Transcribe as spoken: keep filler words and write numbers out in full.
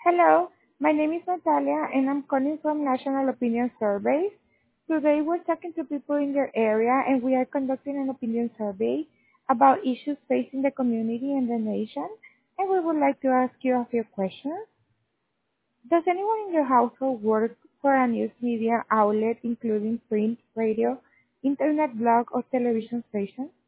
Hello, my name is Natalia and I'm calling from National Opinion Surveys. Today we're talking to people in your area and we are conducting an opinion survey about issues facing the community and the nation. And we would like to ask you a few questions. Does anyone in your household work for a news media outlet including print, radio, internet blog or television station?